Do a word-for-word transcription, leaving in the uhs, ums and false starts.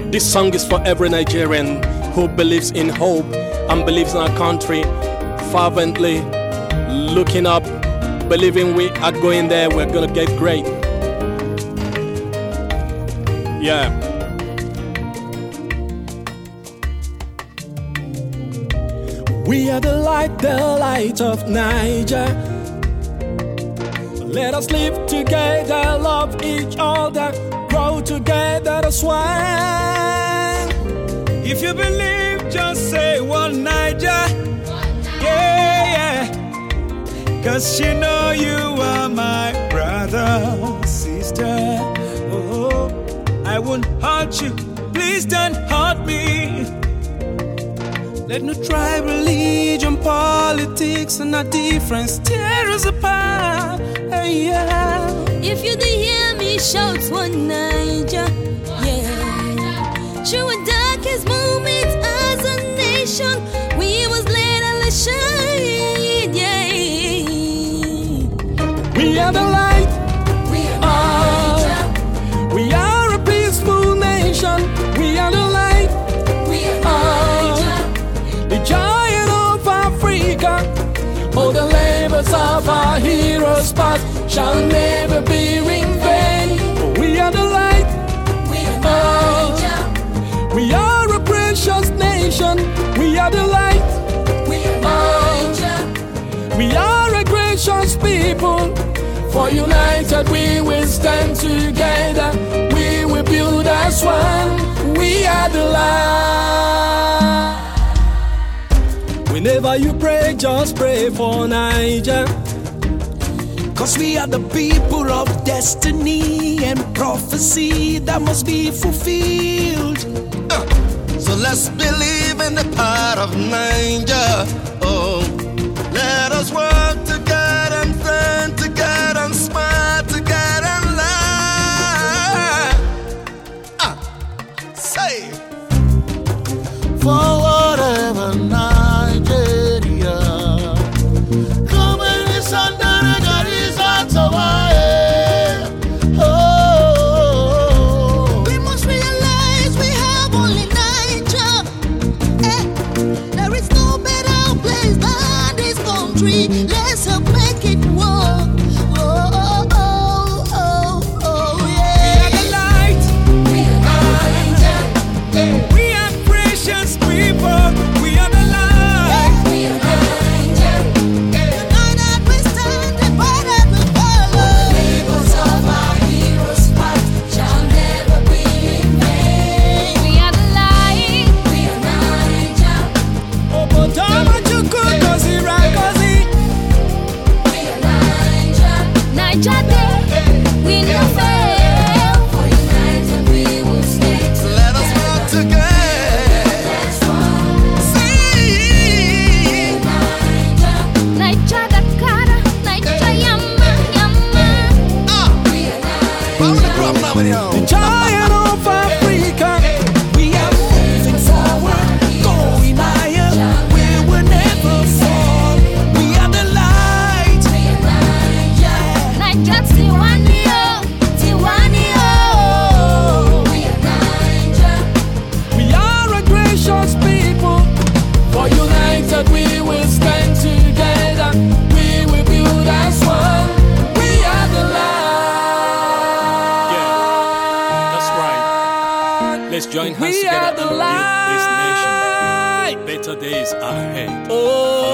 This song is for every Nigerian who believes in hope and believes in our country, fervently looking up, believing we are going there, we're gonna get great. Yeah. We are the light, the light of Niger. Let us live together, love each other, grow together as one. If you believe, just say one Niger. Yeah, yeah. Cause you know you are my brother, sister. Oh, I won't hurt you, please don't hurt me. Let no tribe, religion, politics, and our difference tear us apart. Hey, yeah. If you did hear me shout one Niger, yeah. Through our darkest moments as a nation, we was led and let shine, yeah. We are the light. We are Niger. We are a peaceful nation. We are the light. We are Niger. The giant of Africa. All the labors of our heroes past shall never be in vain. We are the light. We are Niger. We are a precious nation. We are the light. We are Niger. We are a gracious people. For united we will stand together. We will build as one. We are the light. Whenever you pray, just pray for Niger. Cause we are the people of destiny and prophecy that must be fulfilled. Uh, so let's believe in the power of Niger. Oh, let us work together and stand together and smile together and laugh. Ah, say for whatever Nigeria. Come and listen to the God is out of our head. Oh, We must realize we have only Niger. Eh, there is no better place than this country. Let's help make it work. Oh, oh, oh, oh, oh, We are yeah. the light. We are Niger. We are precious people. We are the light. We are Niger. United we stand, divided we follow. Labels of our heroes' past shall never be in vain. We are the light. We are Niger. Obotama chuku kosi rakosi. We are Niger. Niger day, we no fail. For united we will stand. so let us work together. That's one. See, Niger. Niger Dakar. Niger Yama Yama. ah, We are I'm Niger. gonna drop now with you. The giant of Africa. We are moving forward, going higher. We will never fall. We are the light. We are Niger. Niger Tiwanio. Tiwanio. We are Niger. We are a gracious people. For united we will stand together. We will build as one. We are the light. Yeah, that's right. Let's join hands We together are and the build this nation. light. Better days are ahead. Oh.